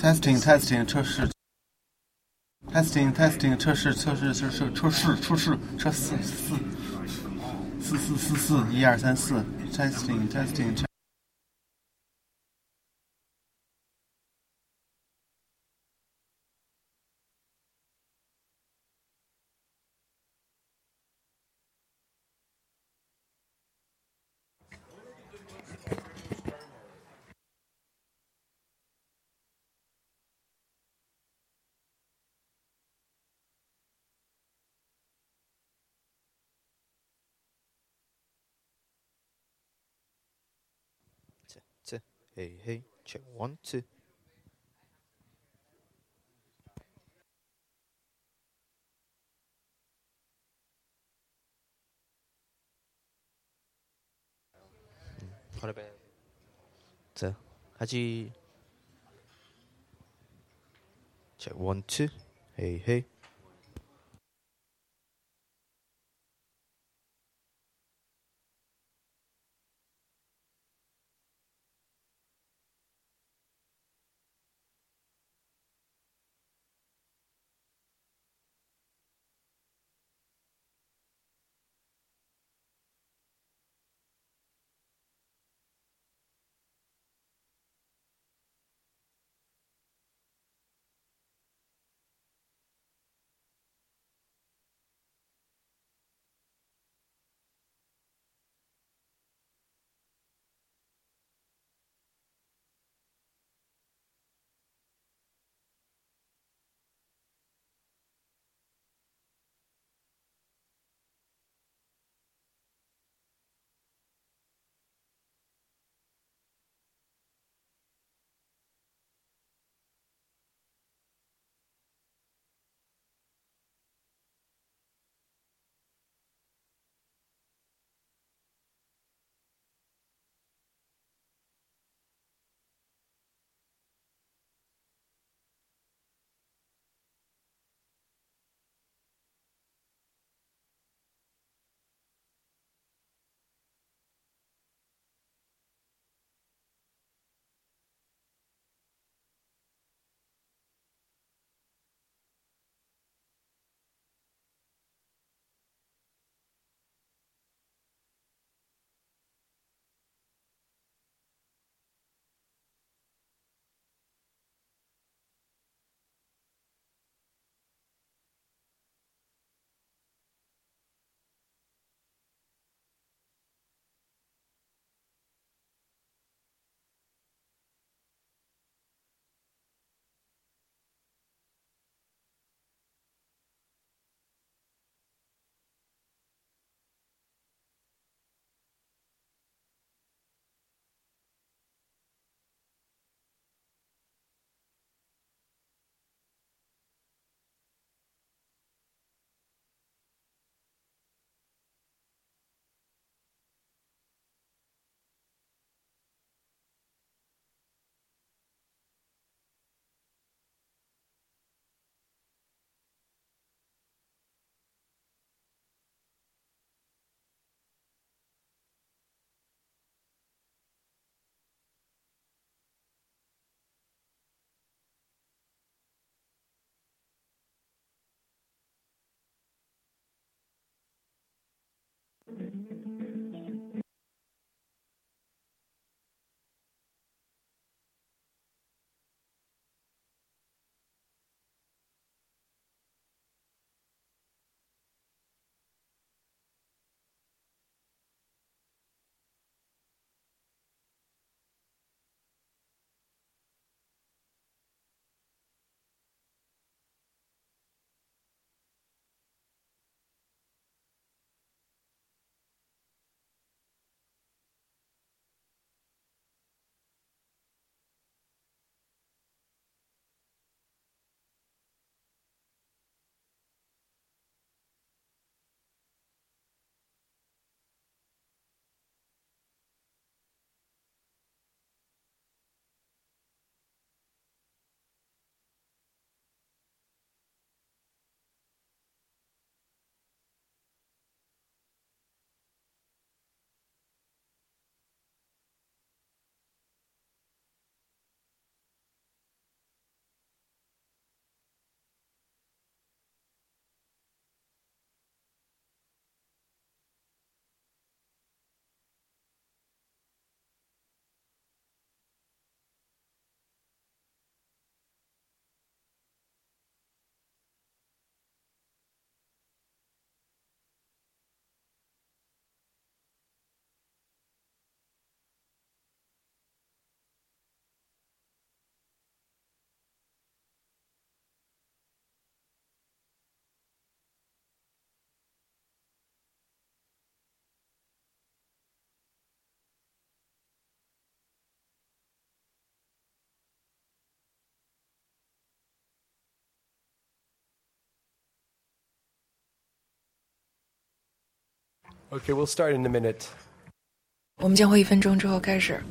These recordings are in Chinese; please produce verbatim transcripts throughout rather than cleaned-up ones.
testing testing 测试 testing testing 测试测试测试测试测试测四四四四四四一二三四 testing testing。 这嘿嘿，check one two。好了呗，这开始，check one two，嘿嘿。 Okay, we'll start in a minute. 我们将会一分钟之后开始。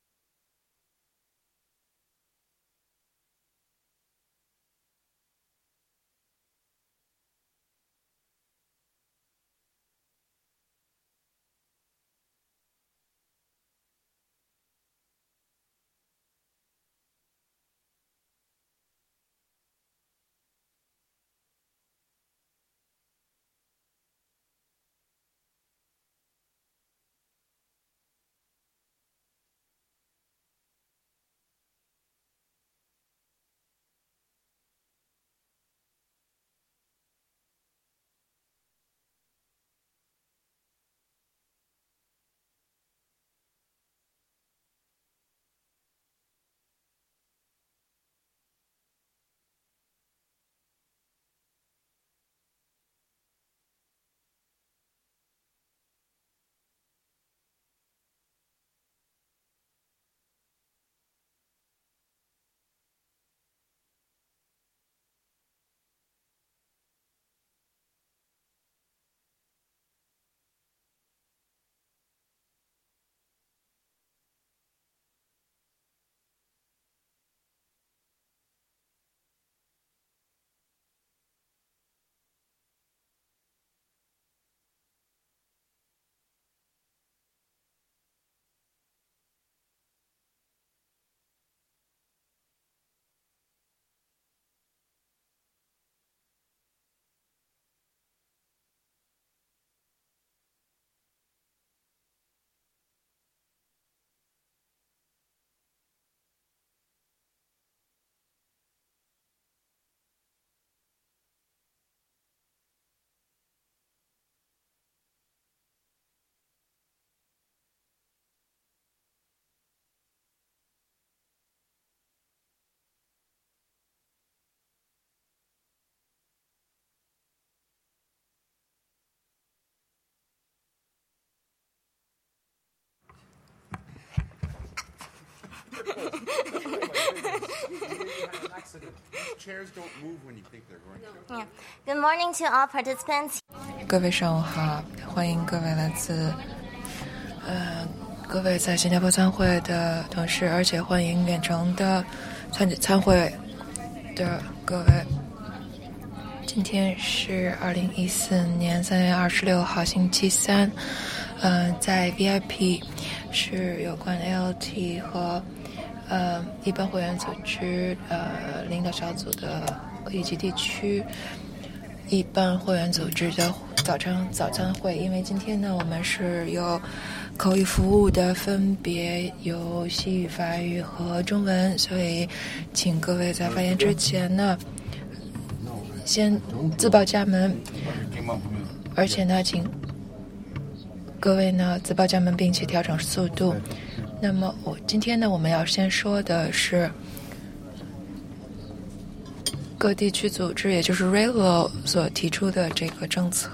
Chairs don't move when you think they're going to. Yeah. Good morning to all participants. 各位上午好，欢迎各位来自呃各位在新加坡参会的同事，而且欢迎远程的参参会的各位。今天是二零一四年三月二十六号星期三，呃，在 V I P 是有关 A L T 和呃一般会员组织呃领导小组的以及地区一般会员组织的早餐早餐会。因为今天呢，我们是有口语服务的，分别有西语、法语和中文，所以请各位在发言之前呢，先自报家门，而且呢，请各位呢自报家门，并且调整速度。那么我今天呢，我们要先说的是各地区组织，也就是 R A L O 所提出的这个政策。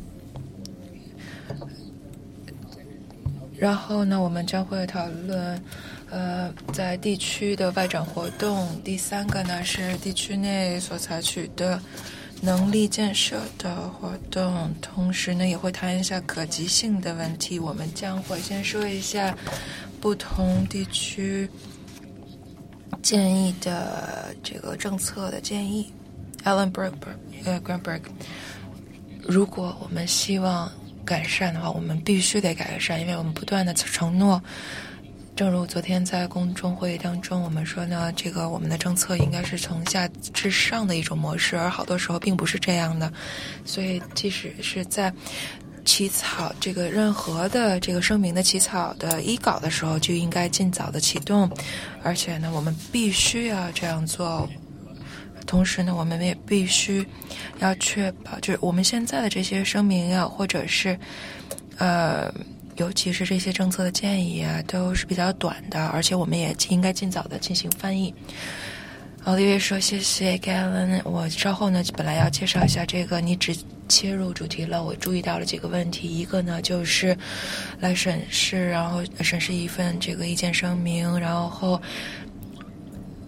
然后呢，我们将会讨论呃在地区的外展活动。第三个呢是地区内所采取的能力建设的活动，同时呢也会谈一下可及性的问题。我们将会先说一下不同地区建议的这个政策的建议。 Alan Bergberg 呃 Greenberg， 如果我们希望改善的话，我们必须得改善，因为我们不断的承诺，正如昨天在公众会议当中我们说呢，这个我们的政策应该是从下至上的一种模式，而好多时候并不是这样的。所以即使是在起草这个任何的这个声明的起草的依稿的时候，就应该尽早的启动，而且呢我们必须要这样做。同时呢，我们也必须要确保，就是我们现在的这些声明啊，或者是呃尤其是这些政策的建议啊，都是比较短的，而且我们也应该尽早的进行翻译。奥利维说谢谢 Galen， 我稍后呢本来要介绍一下这个，你只切入主题了。我注意到了几个问题，一个呢就是来审视，然后审视一份这个意见声明，然后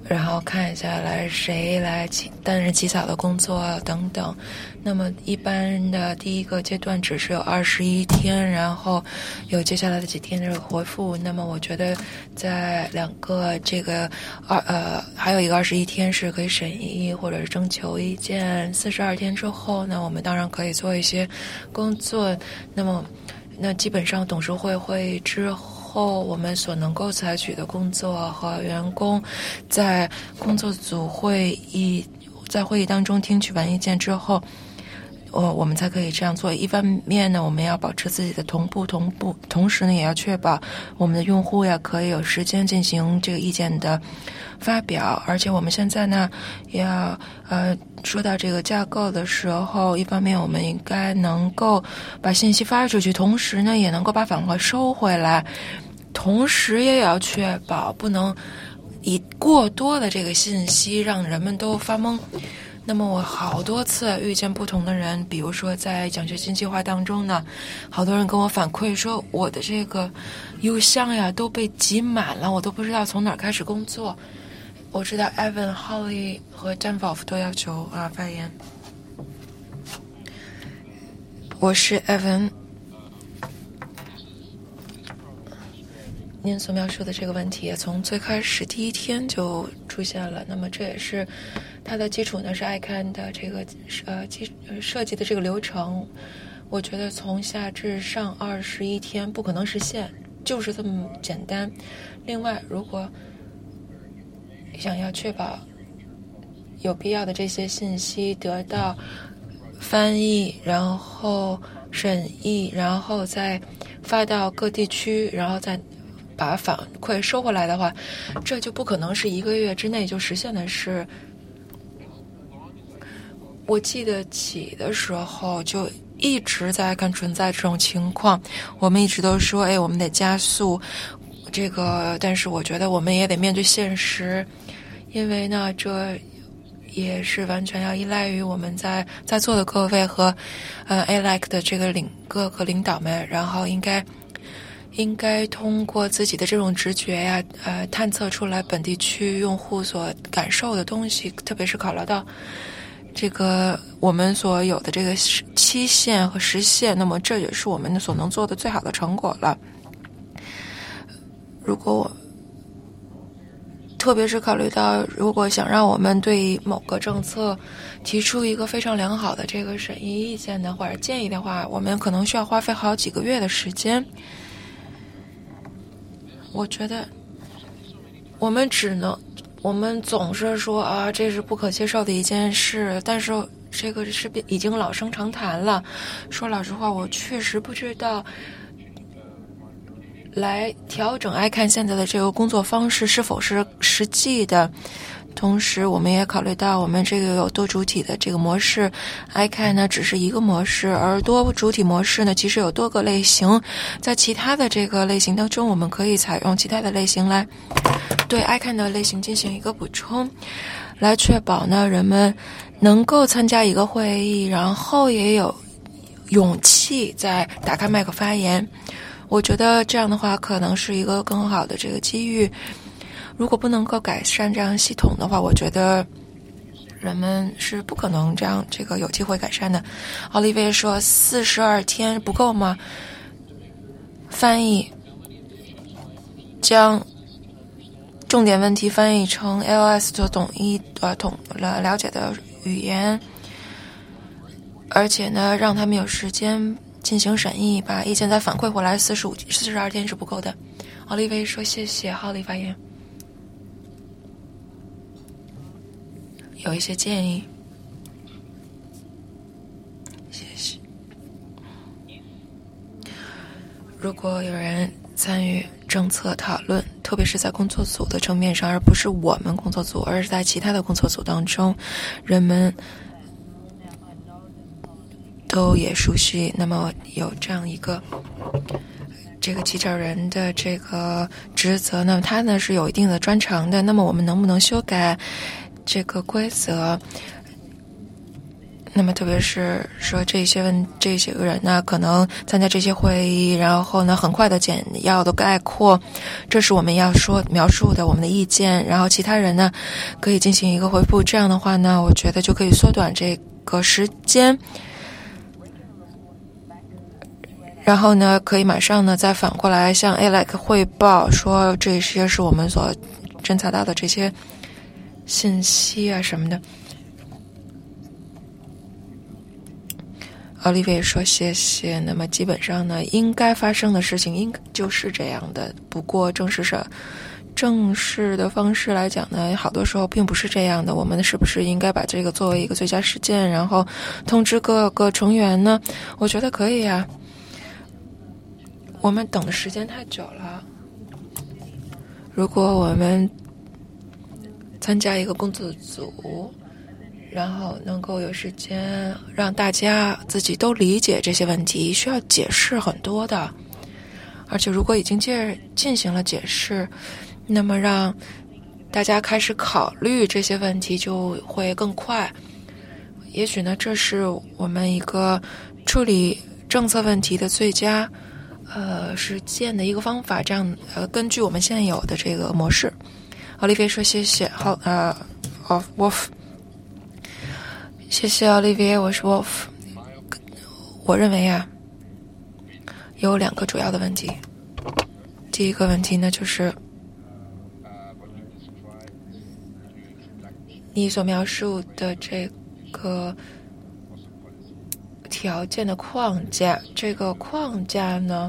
然后看下来谁来担任起草的工作等等。那么一般的第一个阶段只是有二十一天，然后有接下来的几天的回复。那么我觉得在两个这个二呃还有一个二十一天是可以审议或者是征求意见，四十二天之后呢，我们当然可以做一些工作。那么那基本上董事会会议之后，后我们所能够采取的工作和员工在工作组会议在会议当中听取完意见之后，呃，我们才可以这样做。一方面呢，我们要保持自己的同步同步，同时呢，也要确保我们的用户也可以有时间进行这个意见的发表。而且我们现在呢，也要呃说到这个架构的时候，一方面我们应该能够把信息发出去，同时呢，也能够把反馈收回来。同时也要确保不能以过多的这个信息让人们都发懵。那么我好多次遇见不同的人，比如说在奖学金计划当中呢，好多人跟我反馈说我的这个邮箱呀都被挤满了，我都不知道从哪儿开始工作。我知道 Evan、Holly 和 Danforth 都要求啊发言。我是 Evan。您所描述的这个问题从最开始第一天就出现了，那么这也是它的基础呢是 I C A N 的这个呃基设计的这个流程。我觉得从下至上二十一天不可能实现，就是这么简单。另外，如果想要确保有必要的这些信息得到翻译，然后审议，然后再发到各地区，然后再把反馈收回来的话，这就不可能是一个月之内就实现的事。我记得起的时候就一直在看存在这种情况，我们一直都说，哎，我们得加速这个，但是我觉得我们也得面对现实，因为呢，这也是完全要依赖于我们在在座的各位和呃 A L E C 的这个领各个领导们，然后应该。应该通过自己的这种直觉呀，呃，探测出来本地区用户所感受的东西，特别是考虑到这个我们所有的这个期限和时限，那么这也是我们所能做的最好的成果了。如果我特别是考虑到，如果想让我们对某个政策提出一个非常良好的这个审议意见的或者建议的话，我们可能需要花费好几个月的时间。我觉得我们只能我们总是说啊，这是不可接受的一件事，但是这个是已经老生常谈了。说老实话，我确实不知道来调整 I C A N 现在的这个工作方式是否是实际的。同时我们也考虑到我们这个有多主体的这个模式， I C A N 呢只是一个模式，而多主体模式呢其实有多个类型，在其他的这个类型当中，我们可以采用其他的类型来对 I C A N 的类型进行一个补充，来确保呢人们能够参加一个会议，然后也有勇气在打开麦克发言。我觉得这样的话可能是一个更好的这个机遇。如果不能够改善这样系统的话，我觉得人们是不可能这样这个有机会改善的。奥利维说四十二天不够吗？翻译将重点问题翻译成 A L S 所懂一呃统了了解的语言，而且呢让他们有时间进行审议，把意见再反馈回来。四十五四十二天是不够的。奥利维说谢谢。浩利发言。有一些建议，谢谢。如果有人参与政策讨论，特别是在工作组的层面上，而不是我们工作组，而是在其他的工作组当中，人们都也熟悉，那么有这样一个这个起草人的这个职责，那么他呢是有一定的专长的，那么我们能不能修改这个规则？ 那么特别是说这些问这些个人呢，可能参加这些会议，然后呢很快的简要的概括，这是我们要说描述的我们的意见，然后其他人呢可以进行一个回复，这样的话呢，我觉得就可以缩短这个时间。然后呢，可以马上呢再反过来向 A L E C 汇报，说这些是我们所侦查到的这些信息啊什么的。奥利维说谢谢。那么基本上呢，应该发生的事情应该就是这样的。不过正式上正式的方式来讲呢，好多时候并不是这样的。我们是不是应该把这个作为一个最佳实践，然后通知各个成员呢？我觉得可以啊。我们等的时间太久了。如果我们参加一个工作组，然后能够有时间让大家自己都理解这些问题，需要解释很多的。而且如果已经进进行了解释，那么让大家开始考虑这些问题就会更快。也许呢，这是我们一个处理政策问题的最佳呃实践的一个方法。这样呃，根据我们现有的这个模式。奥利维说谢谢。好，呃 ，of Wolf。谢谢奥利维，我是 Wolf。我认为啊，有两个主要的问题。第一个问题呢，就是你所描述的这个条件的框架，这个框架呢，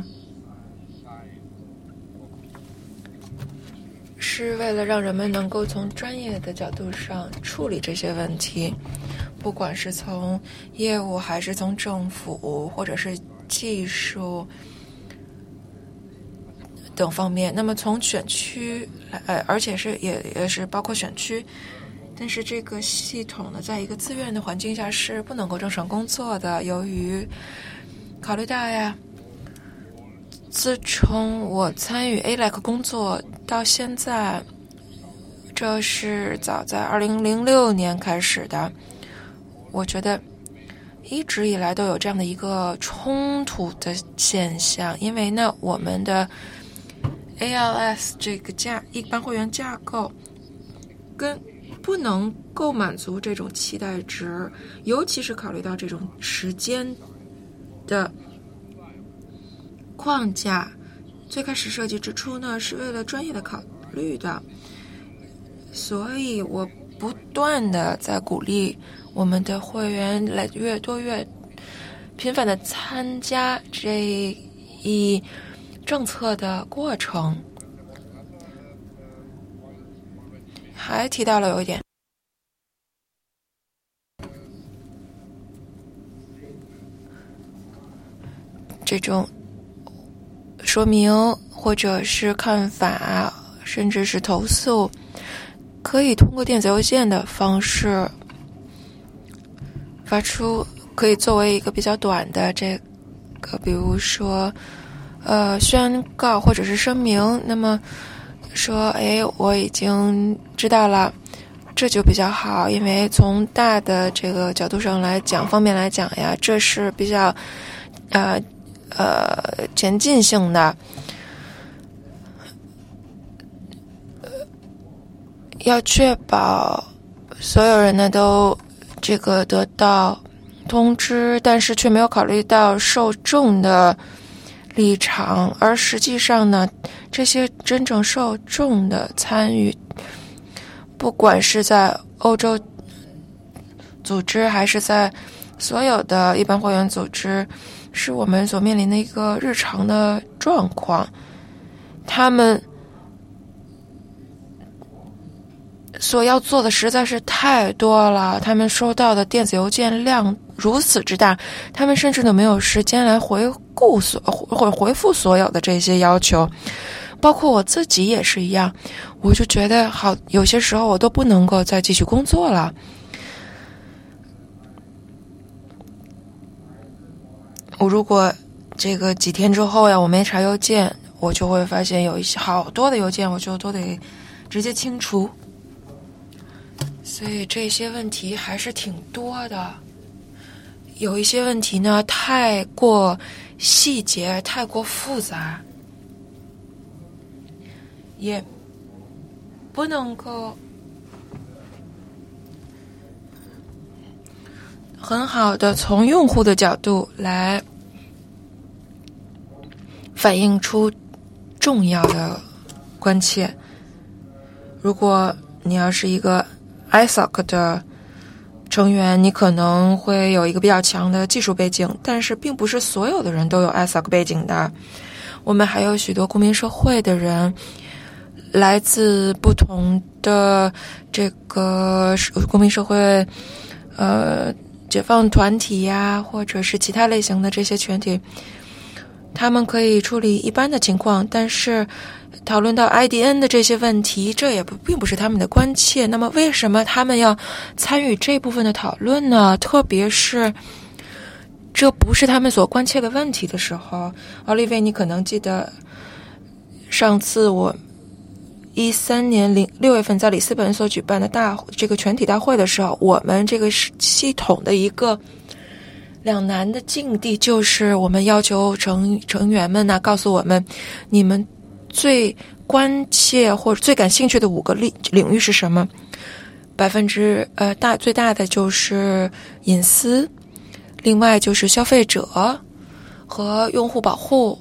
是为了让人们能够从专业的角度上处理这些问题。不管是从业务还是从政府或者是技术等方面，那么从选区呃，而且是也也是包括选区，但是这个系统呢，在一个自愿的环境下是不能够正常工作的。由于考虑到呀，自从我参与 A L E C 工作到现在，这是早在二零零六年开始的。我觉得一直以来都有这样的一个冲突的现象，因为呢，我们的 A L S 这个架一般会员架构跟不能够满足这种期待值，尤其是考虑到这种时间的框架。最开始设计之初呢，是为了专业的考虑的，所以我不断的在鼓励我们的会员来越多越频繁的参加这一政策的过程。还提到了有一点，这种说明或者是看法，甚至是投诉，可以通过电子邮件的方式发出，可以作为一个比较短的这个，比如说呃宣告或者是声明。那么说，哎，我已经知道了，这就比较好，因为从大的这个角度上来讲，方面来讲呀，这是比较呃呃前进性的。要确保所有人呢都这个得到通知，但是却没有考虑到受众的立场，而实际上呢，这些真正受众的参与，不管是在欧洲组织还是在所有的一般会员组织，是我们所面临的一个日常的状况。他们所要做的实在是太多了，他们收到的电子邮件量如此之大，他们甚至都没有时间来回顾所或回复所有的这些要求，包括我自己也是一样。我就觉得好，有些时候我都不能够再继续工作了。我如果这个几天之后呀，我没查邮件，我就会发现有一些好多的邮件，我就都得直接清除。所以这些问题还是挺多的。 有一些问题呢太过细节，太过复杂，也不能够很好的从用户的角度来反映出重要的关切。如果你要是一个 I S O C 的成员，你可能会有一个比较强的技术背景，但是并不是所有的人都有 I S O C 背景的。我们还有许多公民社会的人，来自不同的这个公民社会呃解放团体呀，或者是其他类型的这些群体，他们可以处理一般的情况，但是讨论到 I D N 的这些问题，这也不并不是他们的关切。那么为什么他们要参与这部分的讨论呢？特别是这不是他们所关切的问题的时候。奥利维，你可能记得上次我一三年零六月份在里斯本所举办的大这个全体大会的时候，我们这个系统的一个两难的境地，就是我们要求成成员们呢告诉我们，你们最关切或者最感兴趣的五个领领域是什么？百分之呃大最大的就是隐私，另外就是消费者和用户保护。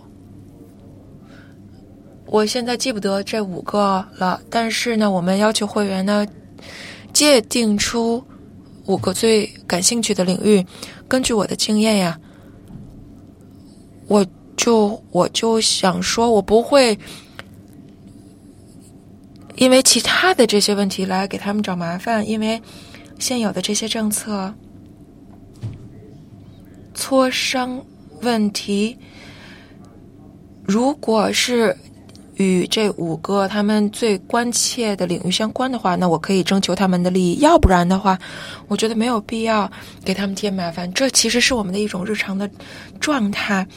我现在记不得这五个了，但是呢，我们要求会员呢界定出五个最感兴趣的领域。根据我的经验呀，我就我就想说，我不会因为其他的这些问题来给他们找麻烦，因为现有的这些政策磋商问题，如果是与这五个他们最关切的领域相关的话，那我可以征求他们的利益，要不然的话我觉得没有必要给他们添麻烦。这其实是我们的一种日常的状态。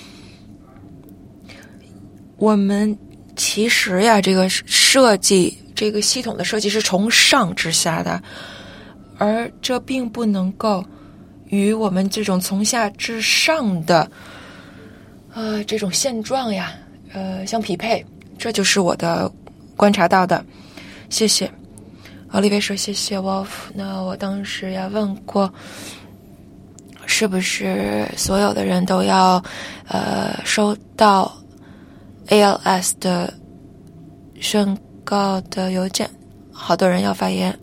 我们其实呀，这个设计这个系统的设计是从上至下的，而这并不能够与我们这种从下至上的呃这种现状呀呃相匹配。这就是我的观察到的。谢谢奥利维说谢谢 Wolf。 那我当时也问过，是不是所有的人都要呃收到 A L S 的宣告的邮件？好多人要发言。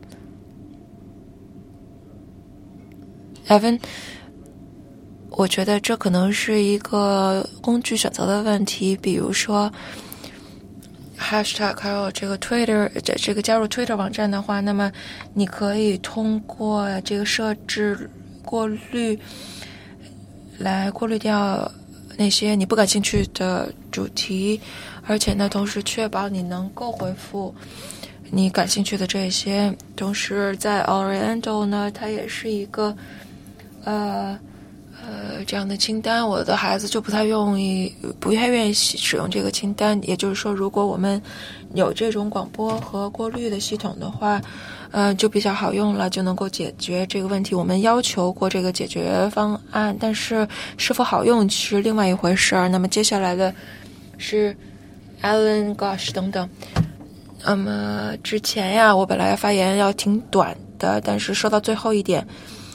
Evan， 我觉得这可能是一个工具选择的问题，比如说hashtag 还有这个 Twitter 这这个加入 Twitter 网站的话，那么你可以通过这个设置过滤来过滤掉那些你不感兴趣的主题，而且呢同时确保你能够回复你感兴趣的这些。同时在 Oriental 呢，它也是一个呃呃，这样的清单，我的孩子就不太愿意，不太愿意使用这个清单。也就是说，如果我们有这种广播和过滤的系统的话，呃，就比较好用了，就能够解决这个问题。我们要求过这个解决方案，但是是否好用是另外一回事儿。那么接下来的是 Alan Gosh 等等。那么之前呀，我本来发言要挺短的，但是说到最后一点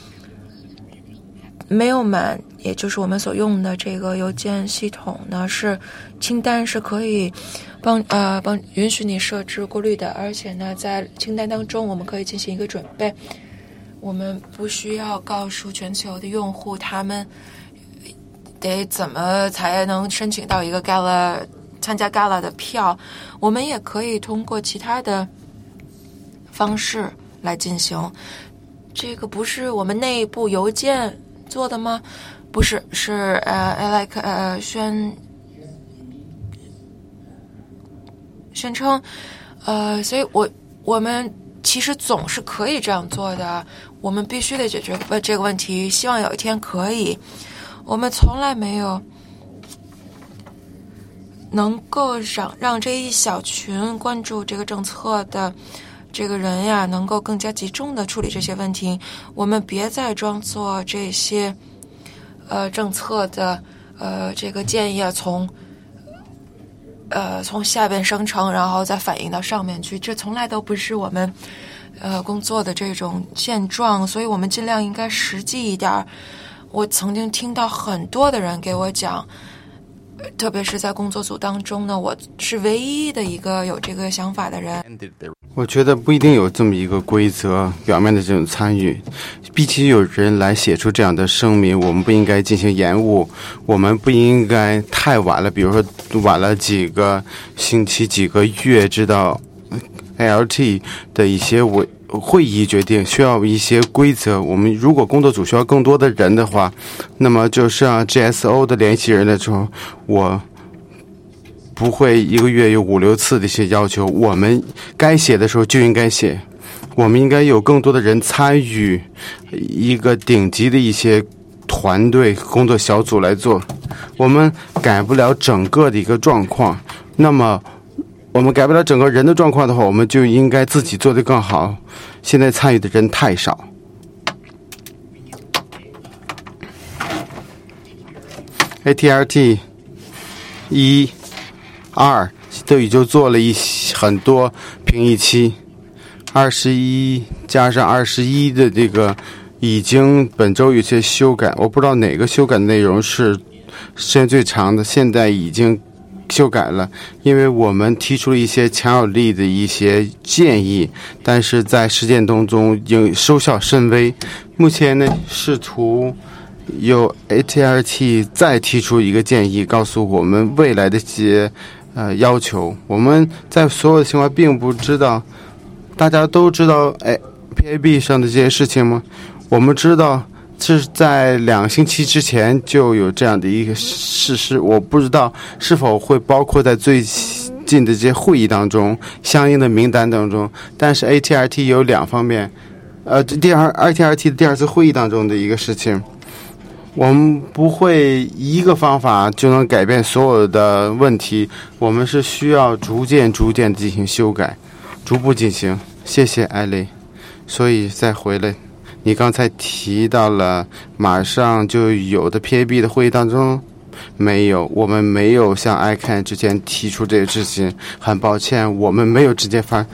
没有满，也就是我们所用的这个邮件系统呢，是清单是可以帮呃帮允许你设置过滤的，而且呢，在清单当中我们可以进行一个准备，我们不需要告诉全球的用户他们得怎么才能申请到一个 Gala 参加 Gala 的票，我们也可以通过其他的方式来进行。这个不是我们内部邮件做的吗？不是，是呃 like 呃宣宣称，呃，所以我我们其实总是可以这样做的。我们必须得解决这个问题，希望有一天可以。我们从来没有能够让让这一小群关注这个政策的这个人呀，能够更加集中的处理这些问题。我们别再装作这些呃政策的呃这个建议啊，从呃从下边生成，然后再反映到上面去，这从来都不是我们呃工作的这种现状，所以我们尽量应该实际一点。我曾经听到很多的人给我讲，特别是在工作组当中呢，我是唯一的一个有这个想法的人。 我觉得不一定有这么一个规则，表面的这种参与，必须有人来写出这样的声明，我们不应该进行延误，我们不应该太晚了，比如说晚了几个星期、几个月，知道 L T 的一些委会议决定需要一些规则。我们如果工作组需要更多的人的话，那么就是让 G S O 的联系人的时候，我不会一个月有五六次的一些要求，我们该写的时候就应该写，我们应该有更多的人参与一个顶级的一些团队工作小组来做。我们改不了整个的一个状况，那么我们改不了整个人的状况的话，我们就应该自己做得更好。现在参与的人太少。A T R T 一二都已经做了一很多评议期，二十一加上二十一的这个已经本周有些修改，我不知道哪个修改的内容是时间最长的，现在已经修改了，因为我们提出了一些强有力的一些建议，但是在实践当中应收效甚微。目前呢，试图由 A T R T 再提出一个建议，告诉我们未来的一些呃要求。我们在所有的情况并不知道，大家都知道哎 P A B 上的这些事情吗？我们知道是在两星期之前就有这样的一个事实，我不知道是否会包括在最近的这些会议当中相应的名单当中，但是 A T R T 有两方面，呃，第二 A T R T 的第二次会议当中的一个事情，我们不会一个方法就能改变所有的问题，我们是需要逐渐逐渐进行修改，逐步进行。谢谢艾蕾。所以再回来，你刚才提到了马上就有的 P A B 的会议当中没有，我们没有向 I C A N 之前提出这个事情，很抱歉，我们没有直接发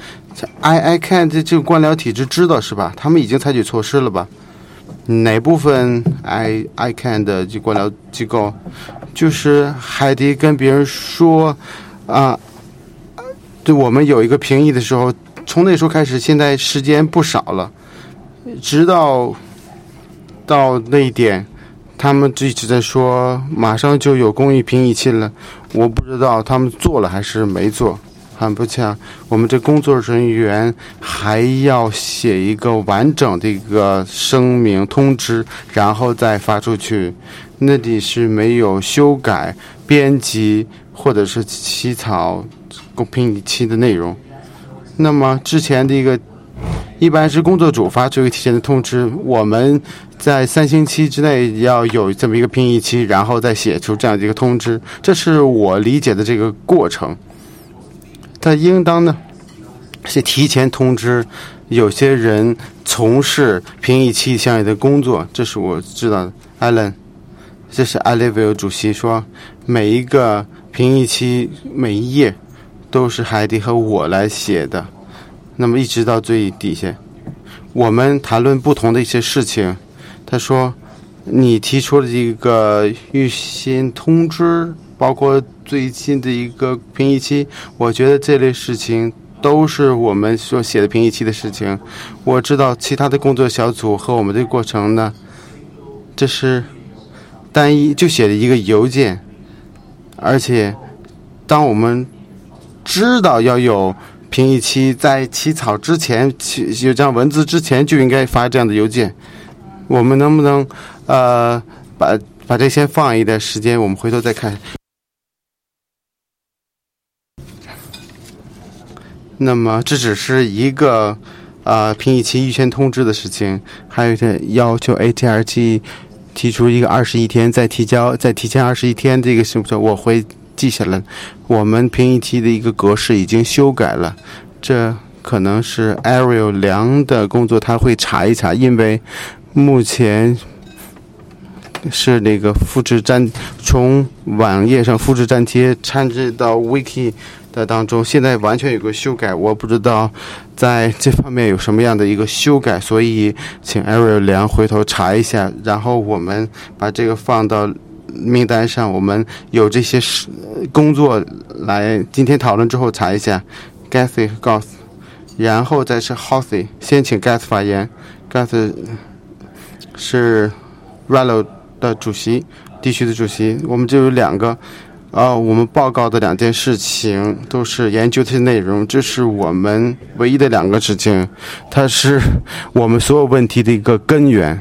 I I C A N 这这个官僚体制知道是吧？他们已经采取措施了吧？哪部分 I I C A N 的这官僚机构就是还得跟别人说啊，对，我们有一个评议的时候，从那时候开始，现在时间不少了，直到到那一点，他们一直在说马上就有公益评议期了，我不知道他们做了还是没做。很抱歉，我们这工作人员还要写一个完整的一个声明通知，然后再发出去。那里是没有修改、编辑或者是起草公评议期的内容。那么之前的一个一般是工作组发出一个提前的通知，我们在三星期之内要有这么一个评议期，然后再写出这样的一个通知，这是我理解的这个过程。他应当呢是提前通知有些人从事评议期相应的工作，这是我知道的。艾伦，这是艾雷维尔主席说，每一个评议期每一页都是海迪和我来写的，那么一直到最底下，我们谈论不同的一些事情。他说，你提出了一个预先通知，包括最近的一个评议期，我觉得这类事情都是我们所写的评议期的事情。我知道其他的工作小组和我们的过程呢，这是单一就写了一个邮件，而且当我们知道要有评议期，在起草之前，有这样文字之前就应该发这样的邮件。我们能不能呃把把这先放一段时间，我们回头再看。那么这只是一个呃评议期预先通知的事情，还有一个要求 A T R T 提出一个二十一天再提交，再提前二十一天，这个是不是我会记下来？我们评议期的一个格式已经修改了，这可能是 Ariel 梁的工作，他会查一查，因为目前是那个复制粘，从网页上复制粘贴掺置到 wiki 的当中，现在完全有个修改，我不知道在这方面有什么样的一个修改，所以请 Ariel 梁回头查一下，然后我们把这个放到名单上，我们有这些工作来今天讨论之后查一下 Gathy 和 Goth， 然后再是 Hothy， 先请 Gath 发言。 Gath 是 Rallo 的主席，地区的主席，我们就有两个呃，我们报告的两件事情都是研究的内容，这是我们唯一的两个事情，它是我们所有问题的一个根源。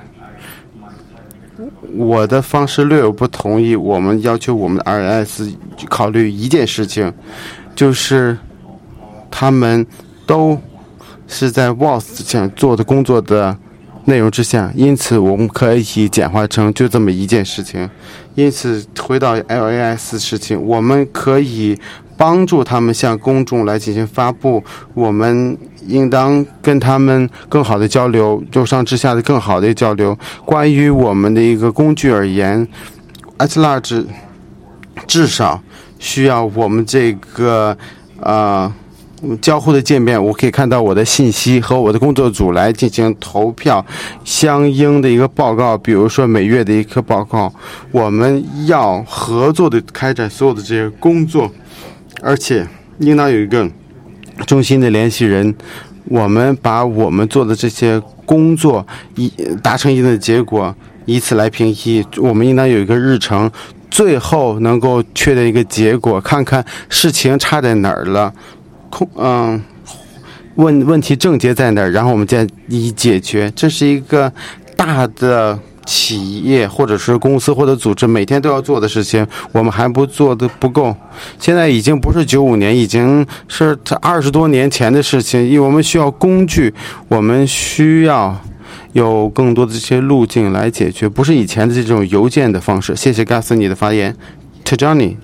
我的方式略有不同意，我们要求我们的 R S 考虑一件事情，就是他们都是在 W A S 想做的工作的内容之下，因此我们可以简化成就这么一件事情。因此回到 L A S 事情，我们可以帮助他们向公众来进行发布，我们应当跟他们更好的交流，由上至下的更好的交流。关于我们的一个工具而言 at large 至少需要我们这个呃交互的界面，我可以看到我的信息和我的工作组来进行投票相应的一个报告，比如说每月的一个报告，我们要合作的开展所有的这些工作，而且应当有一个中心的联系人，我们把我们做的这些工作一达成一定的结果，以此来评议，我们应当有一个日程，最后能够确定一个结果，看看事情差在哪儿了，嗯，问问题症结在哪儿，然后我们再以解决。这是一个大的企业或者是公司或者组织每天都要做的事情，我们还不做的不够。现在已经不是九五年，已经是二十多年前的事情，因为我们需要工具，我们需要有更多的这些路径来解决，不是以前的这种邮件的方式。谢谢盖斯你的发言 Tajani。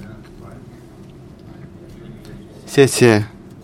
谢谢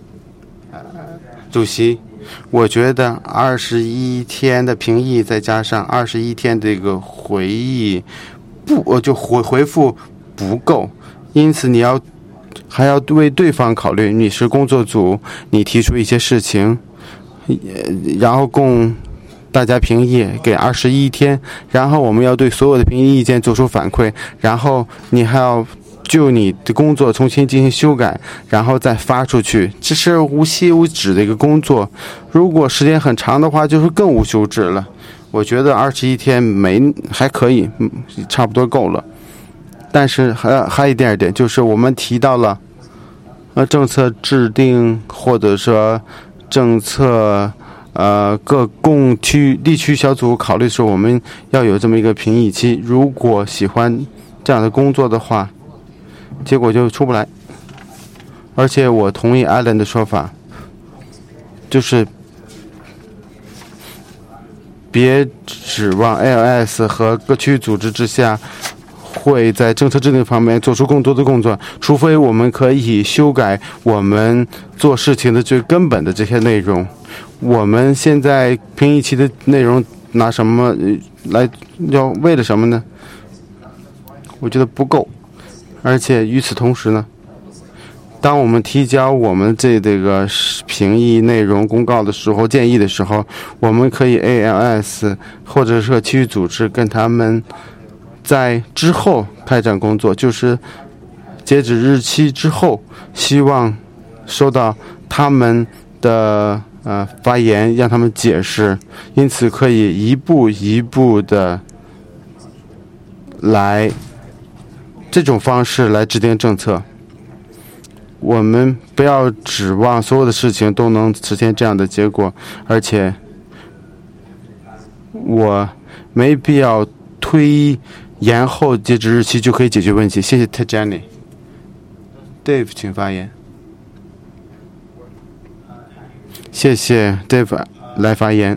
主席，我觉得二十一天的评议再加上二十一天这个回忆不，我就回回复不够，因此你要还要为对方考虑，你是工作组，你提出一些事情，然后供大家评议给二十一天，然后我们要对所有的评议意见做出反馈，然后你还要就你的工作重新进行修改，然后再发出去，这是无休无止的一个工作。如果时间很长的话，就是更无休止了。我觉得二十一天没还可以，差不多够了。但是还还有一点点，就是我们提到了呃政策制定或者说政策呃各共区地区小组考虑的时候，我们要有这么一个评议期。如果喜欢这样的工作的话，结果就出不来。而且我同意 Alan 的说法，就是别指望 A L S 和各区组织之下会在政策制定方面做出更多的工作，除非我们可以修改我们做事情的最根本的这些内容。我们现在评议期的内容拿什么来，要为了什么呢？我觉得不够。而且与此同时呢，当我们提交我们这这个评议内容公告的时候，建议的时候，我们可以 A L S 或者是区域组织跟他们在之后开展工作，就是截止日期之后，希望收到他们的呃发言，让他们解释，因此可以一步一步的来这种方式来制定政策。我们不要指望所有的事情都能实现这样的结果，而且我没必要推延后截止日期就可以解决问题。谢谢 Tajani。 Dave 请发言。谢谢 Dave 来发言。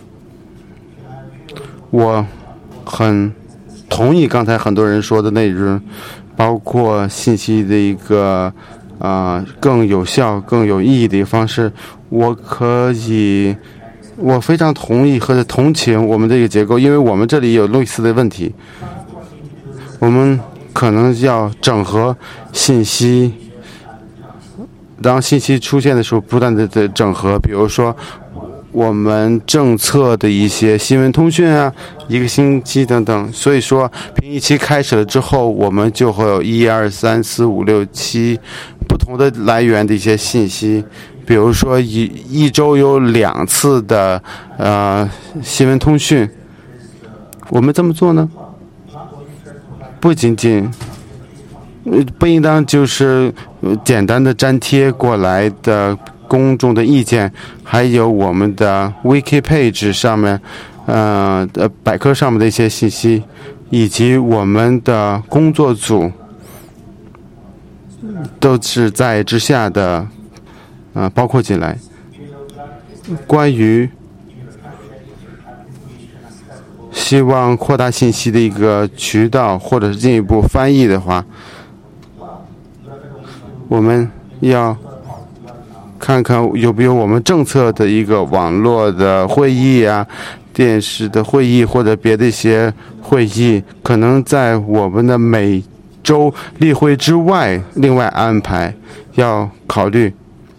我很同意刚才很多人说的内容，包括信息的一个啊、呃、更有效更有意义的一个方式。我可以我非常同意和同情我们这个结构，因为我们这里有类似的问题。我们可能要整合信息，当信息出现的时候，不断的的整合，比如说我们政策的一些新闻通讯啊，一个星期等等。所以说评议期开始了之后，我们就会有一二三四五六七不同的来源的一些信息，比如说一一周有两次的呃新闻通讯。我们这么做呢，不仅仅不应当就是简单的粘贴过来的公众的意见，还有我们的 wiki page 上面呃百科上面的一些信息，以及我们的工作组都是在之下的呃包括进来。关于希望扩大信息的一个渠道，或者是进一步翻译的话，我们要看看有没有我们政策的一个网络的会议啊，电视的会议或者别的一些会议，可能在我们的每周例会之外另外安排，要考虑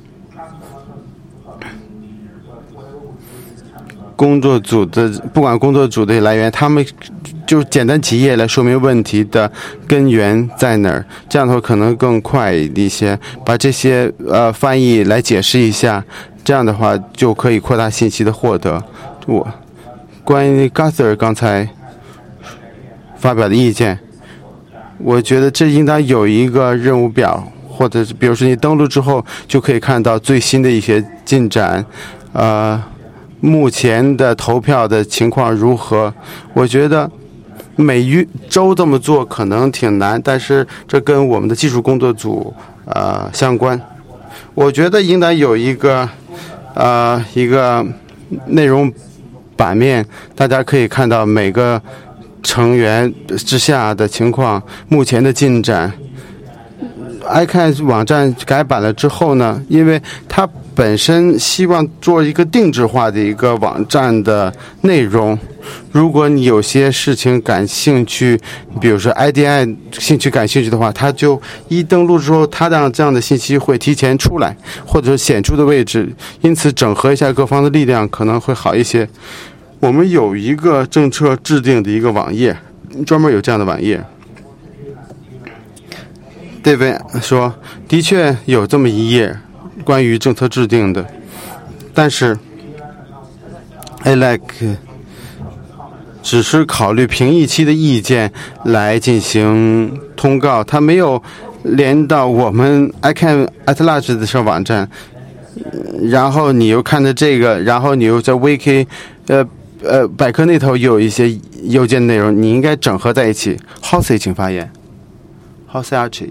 工作组的，不管工作组的来源，他们就简单几页来说明问题的根源在哪儿，这样的话可能更快一些，把这些呃翻译来解释一下，这样的话就可以扩大信息的获得。我关于 Guther 刚才发表的意见，我觉得这应当有一个任务表，或者是比如说你登录之后就可以看到最新的一些进展，呃目前的投票的情况如何。我觉得每周这么做可能挺难，但是这跟我们的技术工作组呃相关。我觉得应当有一个呃一个内容版面，大家可以看到每个成员之下的情况，目前的进展。I C A N 网站改版了之后呢，因为它本身希望做一个定制化的一个网站的内容，如果你有些事情感兴趣，比如说 I D I 兴趣感兴趣的话，它就一登录之后，它让这样的信息会提前出来，或者显著的位置，因此整合一下各方的力量可能会好一些。我们有一个政策制定的一个网页，专门有这样的网页。David 说的确有这么一页关于政策制定的，但是 A L E C 只是考虑评议期的意见来进行通告，它没有连到我们 I C A N at large 的上网站，然后你又看着这个，然后你又在 Wiki 呃呃百科那头有一些邮件内容，你应该整合在一起。Hosey 请发言。Hosey Archie。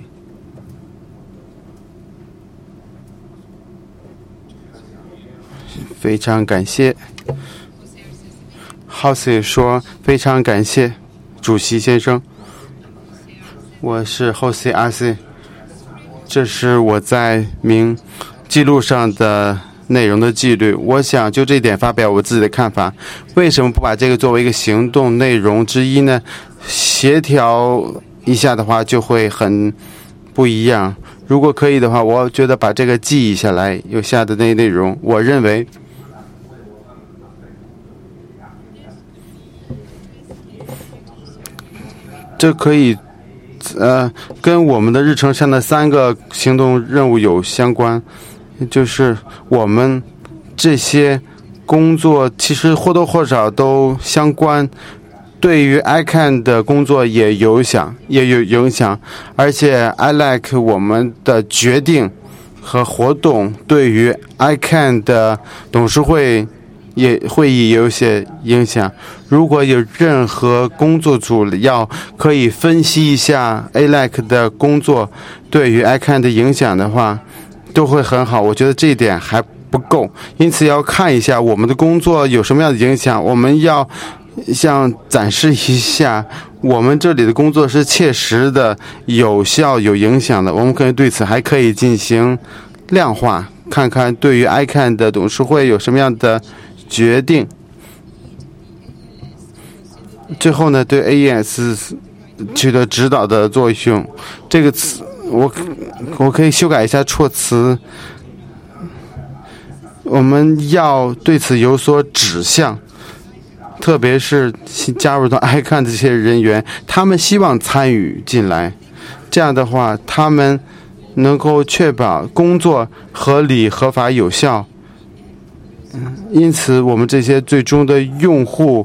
非常感谢。Hosey 说非常感谢主席先生，我是 Hosey Archie， 这是我在名记录上的内容的纪律，我想就这一点发表我自己的看法。为什么不把这个作为一个行动内容之一呢？协调一下的话就会很不一样。如果可以的话，我觉得把这个记忆下来，有下的那些内容，我认为这可以呃跟我们的日程上的三个行动任务有相关，就是我们这些工作其实或多或少都相关，对于 I C A N 的工作也有影响，也有影响，而且 I L E C 我们的决定和活动对于 I C A N 的董事会也会议有些影响。如果有任何工作组要可以分析一下 A L E C 的工作对于 I C A N 的影响的话，都会很好。我觉得这一点还不够，因此要看一下我们的工作有什么样的影响，我们要像展示一下我们这里的工作是切实的、有效、有影响的。我们可以对此还可以进行量化，看看对于 I C A N 的董事会有什么样的决定。最后呢，对 A E S 取得指导的作用，这个词我我可以修改一下措辞。我们要对此有所指向，特别是加入到 I C A N 这些人员，他们希望参与进来，这样的话，他们能够确保工作合理、合法、有效。因此，我们这些最终的用户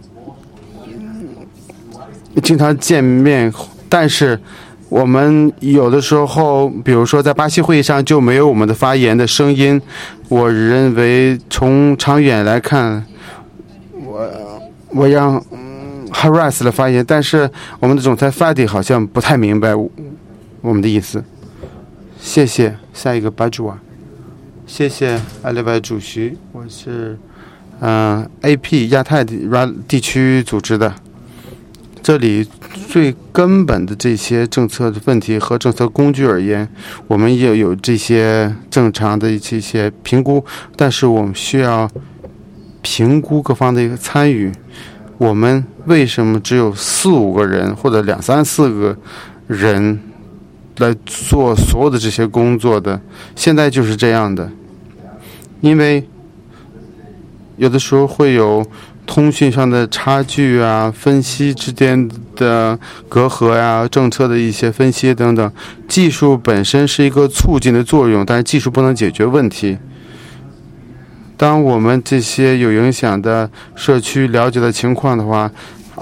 经常见面，但是我们有的时候，比如说在巴西会议上就没有我们的发言的声音。我认为从长远来看，我我让、嗯、Harass 的发言，但是我们的总裁 Fadi 好像不太明白我们的意思。谢谢。下一个巴朱瓦。谢谢阿里拜主席，我是嗯、呃、A P 亚太地区组织的。这里最根本的这些政策的问题和政策工具而言，我们也有这些正常的这些评估，但是我们需要评估各方的一个参与。我们为什么只有四五个人或者两三四个人来做所有的这些工作的？现在就是这样的，因为有的时候会有通讯上的差距啊，分析之间的隔阂呀、啊，政策的一些分析等等。技术本身是一个促进的作用，但是技术不能解决问题。当我们这些有影响的社区了解的情况的话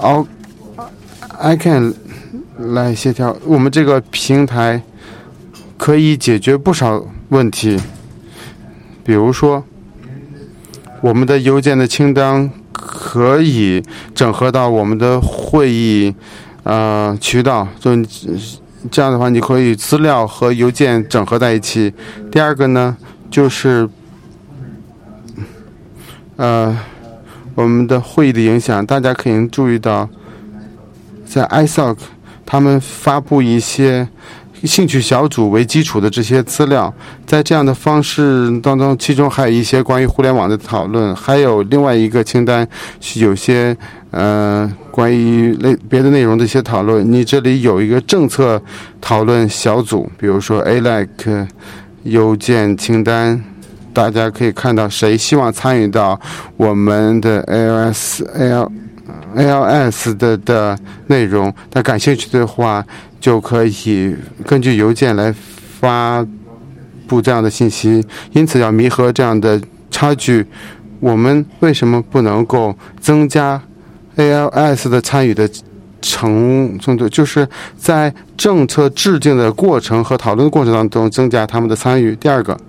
，I can 来协调。我们这个平台可以解决不少问题，比如说我们的邮件的清单可以整合到我们的会议呃渠道，就这样的话，你可以资料和邮件整合在一起。第二个呢，就是呃我们的会议的影响，大家可以注意到，在 I S O C 他们发布一些兴趣小组为基础的这些资料，在这样的方式当中，其中还有一些关于互联网的讨论，还有另外一个清单是有些呃关于类别的内容的一些讨论。你这里有一个政策讨论小组，比如说 A L E C 邮件清单，大家可以看到谁希望参与到我们的 A L S A L A L S 的的内容，他感兴趣的话，就可以根据邮件来发布这样的信息。因此，要弥合这样的差距，我们为什么不能够增加 A L S 的参与的程度？就是在政策制定的过程和讨论过程当中增加他们的参与。第二个，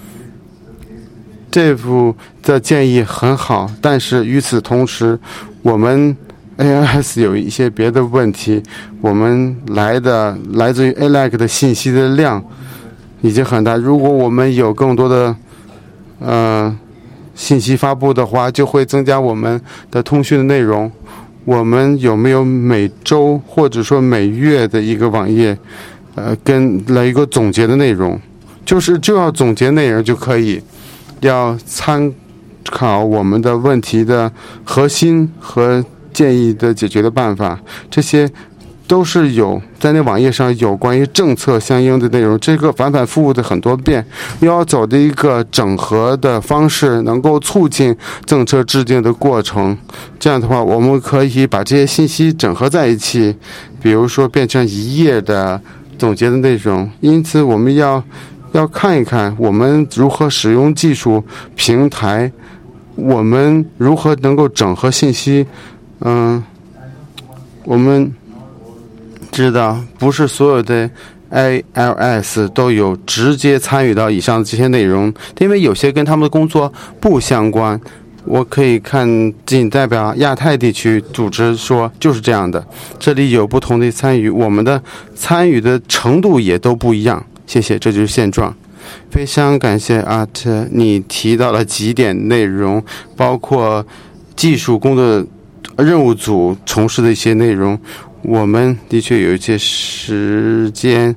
这部的建议很好，但是与此同时，我们 A L S 有一些别的问题。我们来的来自于 A L E C 的信息的量已经很大，如果我们有更多的呃信息发布的话，就会增加我们的通讯的内容。我们有没有每周或者说每月的一个网页，呃，跟来一个总结的内容？就是就要总结内容就可以，要参考我们的问题的核心和建议的解决的办法，这些都是有在那网页上有关于政策相应的内容。这个反反复复的很多遍，要走的一个整合的方式，能够促进政策制定的过程。这样的话，我们可以把这些信息整合在一起，比如说变成一页的总结的内容。因此，我们要要看一看我们如何使用技术平台，我们如何能够整合信息。嗯，我们知道不是所有的 A L S 都有直接参与到以上的这些内容，因为有些跟他们的工作不相关。我可以看仅代表亚太地区组织说就是这样的，这里有不同的参与，我们的参与的程度也都不一样。谢谢，这就是现状。非常感谢阿特，你提到了几点内容，包括技术工作任务组从事的一些内容。我们的确有一些时间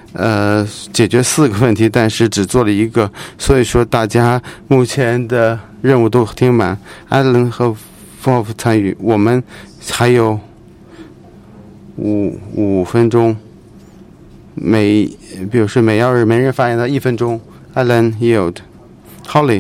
呃解决四个问题，但是只做了一个，所以说大家目前的任务都挺满。艾伦和 Wolf 参与，我们还有五五分钟，每比如说每要是每人发言到一分钟。艾伦 yield，Holly，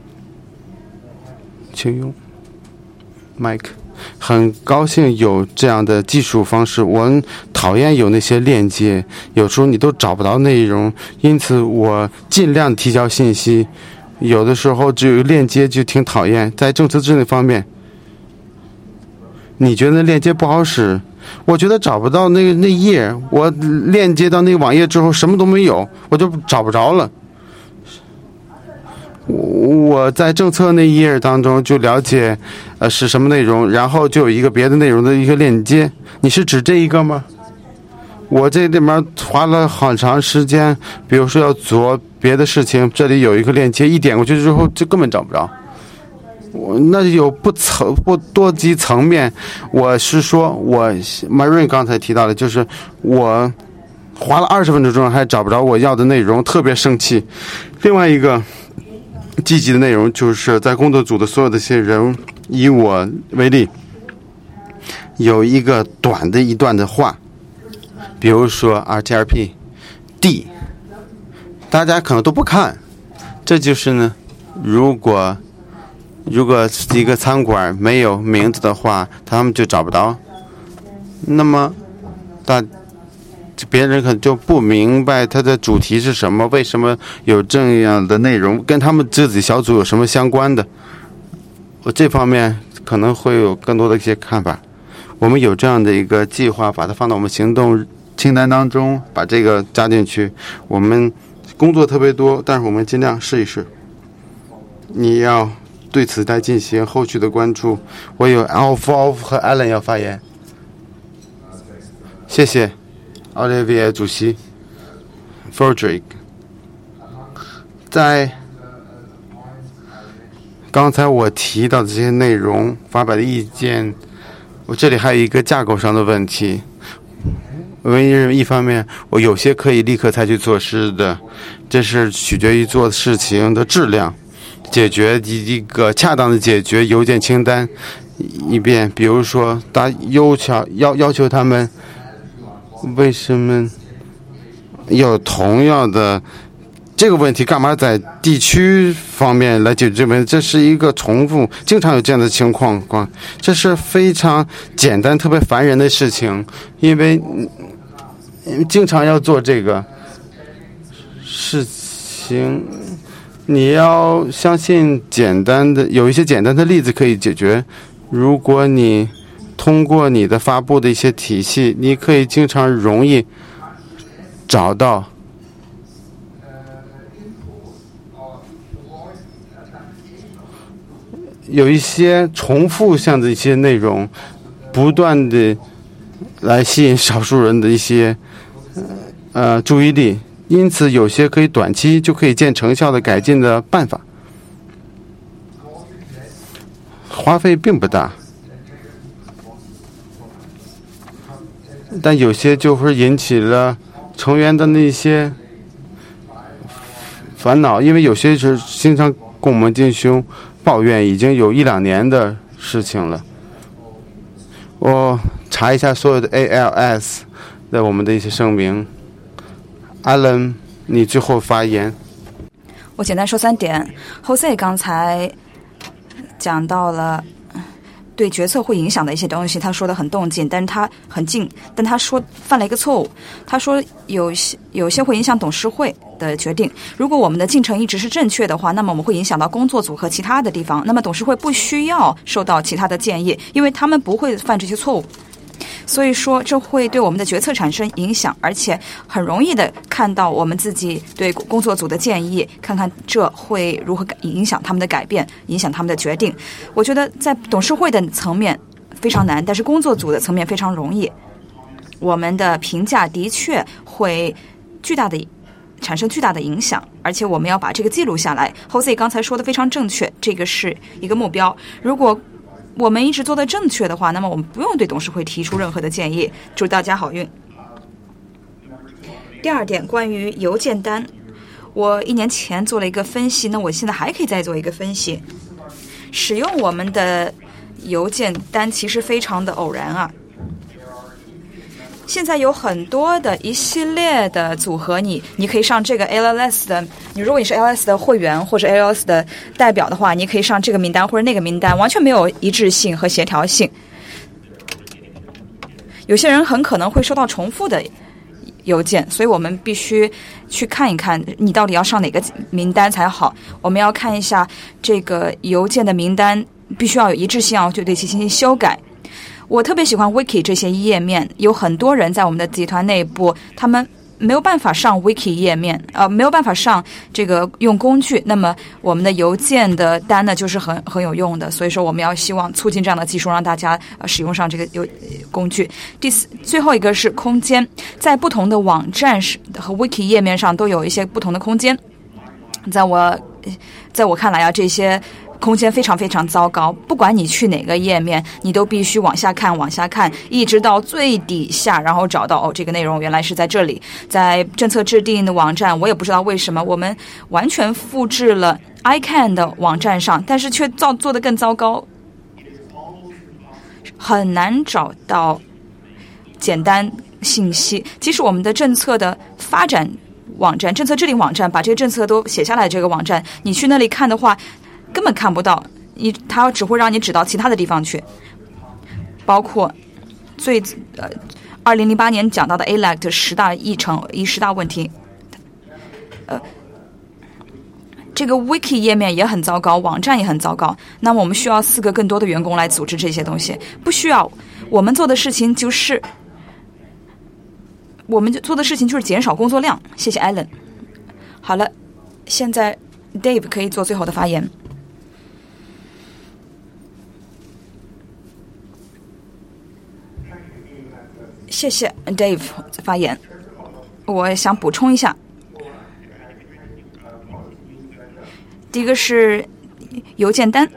请用 Mike。很高兴有这样的技术方式，我很讨厌有那些链接，有时候你都找不到内容，因此我尽量提交信息。有的时候只有链接就挺讨厌。在政策制定方面，你觉得链接不好使？我觉得找不到那个那页，我链接到那个网页之后什么都没有，我就找不着了。我在政策那一页当中就了解呃是什么内容，然后就有一个别的内容的一个链接。你是指这一个吗？我这里面花了很长时间，比如说要做别的事情，这里有一个链接，一点过去之后就根本找不着。我那有不层不多级层面。我是说我 Marine 刚才提到的，就是我花了二十分钟还找不着我要的内容，特别生气。另外一个积极的内容就是在工作组的所有的些人，以我为例，有一个短的一段的话，比如说 R T R P D， 大家可能都不看。这就是呢，如果如果一个餐馆没有名字的话，他们就找不到，那么大别人可能就不明白它的主题是什么，为什么有这样的内容，跟他们自己小组有什么相关的。我这方面可能会有更多的一些看法。我们有这样的一个计划，把它放到我们行动清单当中，把这个加进去。我们工作特别多，但是我们尽量试一试。你要对此再进行后续的关注。我有 Alpha 和 Alan 要发言，谢谢。Olivier 主席 Frederick， 在刚才我提到的这些内容发表的意见，我这里还有一个架构上的问题。我认为一方面我有些可以立刻采取措施的，这是取决于做事情的质量，解决一个恰当的解决邮件清单一遍。比如说大要求要要求他们为什么有同样的这个问题，干嘛在地区方面来解决这个问题？这是一个重复，经常有这样的情况，这是非常简单特别烦人的事情，因为经常要做这个事情。你要相信简单的，有一些简单的例子可以解决。如果你通过你的发布的一些体系，你可以经常容易找到有一些重复性的一些内容，不断的来吸引少数人的一些呃注意力，因此有些可以短期就可以见成效的改进的办法，花费并不大。但有些就会引起了成员的那些烦恼，因为有些是经常跟我们进行抱怨，已经有一两年的事情了。我查一下所有的 A L S 的我们的一些声明。Alan， 你最后发言。 我简单说三点。Jose 刚才讲到了对决策会影响的一些东西，他说的很动静，但是他很近，但他说犯了一个错误。他说有些有些会影响董事会的决定。如果我们的进程一直是正确的话，那么我们会影响到工作组和其他的地方。那么董事会不需要受到其他的建议，因为他们不会犯这些错误。所以说这会对我们的决策产生影响，而且很容易的看到我们自己对工作组的建议，看看这会如何影响他们的改变，影响他们的决定。我觉得在董事会的层面非常难，但是工作组的层面非常容易。我们的评价的确会巨大的产生巨大的影响，而且我们要把这个记录下来。Jose 刚才说的非常正确，这个是一个目标。如果我们一直做得正确的话，那么我们不用对董事会提出任何的建议。祝大家好运。第二点，关于邮件单，我一年前做了一个分析，那我现在还可以再做一个分析。 使用我们的邮件单其实非常的偶然啊。现在有很多的一系列的组合你，你可以上这个 L L S 的，你如果你是 L L S 的会员或者 L L S 的代表的话，你可以上这个名单或者那个名单，完全没有一致性和协调性。有些人很可能会收到重复的邮件，所以我们必须去看一看你到底要上哪个名单才好。我们要看一下这个邮件的名单必须要有一致性，要对其进行修改。我特别喜欢 Wiki 这些页面，有很多人在我们的集团内部，他们没有办法上 Wiki 页面，呃，没有办法上这个用工具，那么我们的邮件的单呢，就是很很有用的。所以说，我们要希望促进这样的技术，让大家呃使用上这个邮工具。第四，最后一个是空间，在不同的网站和 Wiki 页面上都有一些不同的空间。在我在我看来啊，这些空间非常非常糟糕，不管你去哪个页面，你都必须往下看往下看，一直到最底下，然后找到哦，这个内容原来是在这里。在政策制定的网站，我也不知道为什么我们完全复制了 I C A N 的网站上，但是却造做得更糟糕，很难找到简单信息。即使我们的政策的发展网站、政策制定网站把这些政策都写下来，这个网站你去那里看的话根本看不到，你它只会让你指到其他的地方去，包括最呃二零零八年讲到的 A L E C 十大议程一十大问题，呃，这个 Wiki 页面也很糟糕，网站也很糟糕。那么我们需要四个更多的员工来组织这些东西，不需要。我们做的事情就是，我们做的事情就是减少工作量。谢谢 Alan。好了，现在 Dave 可以做最后的发言。谢谢 Dave 发言。我想补充一下，第一个是邮件单，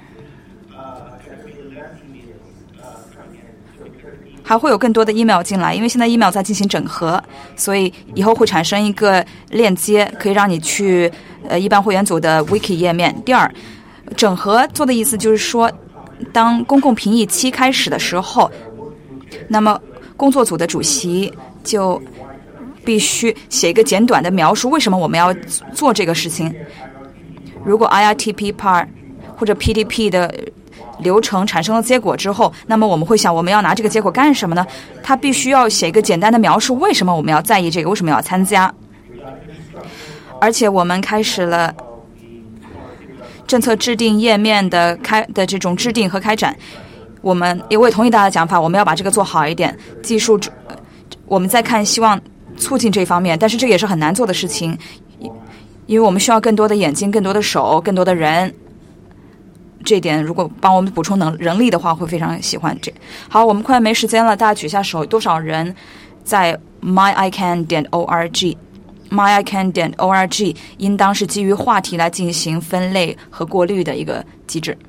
还会有更多的 email 进来，因为现在 email 在进行整合，所以以后会产生一个链接，可以让你去呃一般会员组的 wiki 页面。第二，整合做的意思就是说，当公共评议期开始的时候，那么工作组的主席就必须写一个简短的描述，为什么我们要做这个事情。如果 I R T P P A R 或者 P D P 的流程产生了结果之后，那么我们会想，我们要拿这个结果干什么呢？他必须要写一个简单的描述，为什么我们要在意这个，为什么要参加。而且我们开始了政策制定页面的开的这种制定和开展。我们也我也同意大家的讲法，我们要把这个做好一点。技术我们在看，希望促进这方面，但是这也是很难做的事情，因为我们需要更多的眼睛、更多的手、更多的人。这一点如果帮我们补充能人力的话，会非常喜欢这。好，我们快没时间了，大家举下手，多少人在 my i c a n 点 org my i c a n 点 org 应当是基于话题来进行分类和过滤的一个机制。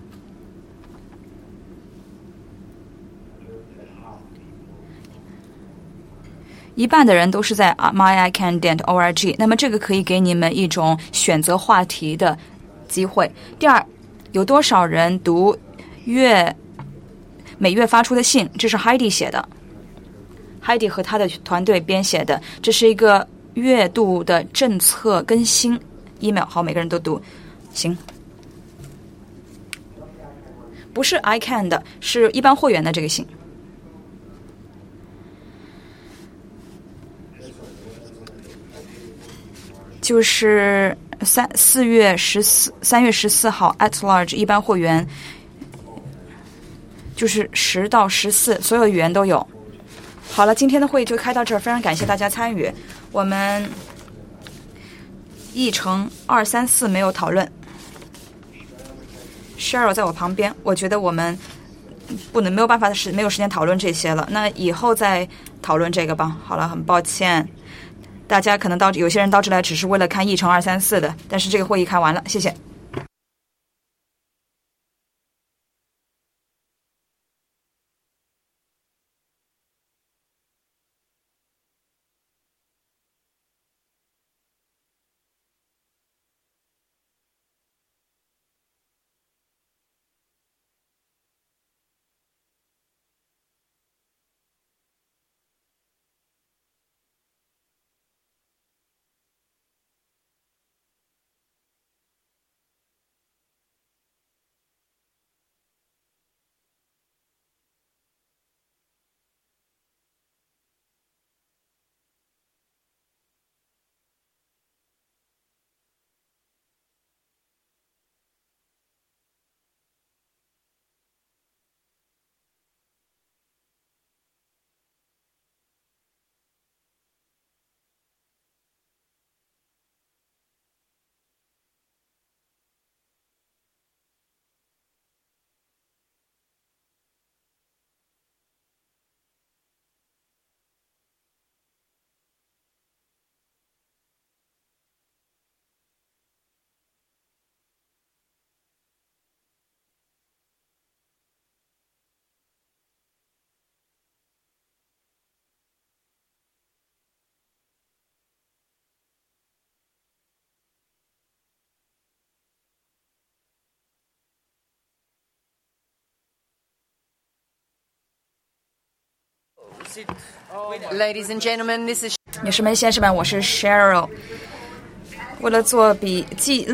一半的人都是在 my i c a n 点 org， 那么这个可以给你们一种选择话题的机会。第二，有多少人读月每月发出的信？这是 Heidi 写的 ，Heidi 和他的团队编写的，这是一个月度的政策更新 email。好，每个人都读，行。不是 I C A N 的，是一般会员的这个信。就是三四月十四三月十四号 at large 一般会员，就是十到十四，所有语言都有。好了，今天的会议就开到这儿，非常感谢大家参与。我们议程二三四没有讨论 ，Cheryl 在我旁边，我觉得我们不能没有办法是没有时间讨论这些了，那以后再讨论这个吧。好了，很抱歉。大家可能到有些人到这来只是为了看议程二三四的，但是这个会议开完了，谢谢。 Ladies and gentlemen, this is. 女士们、先生们，我是 Cheryl。为了做笔记。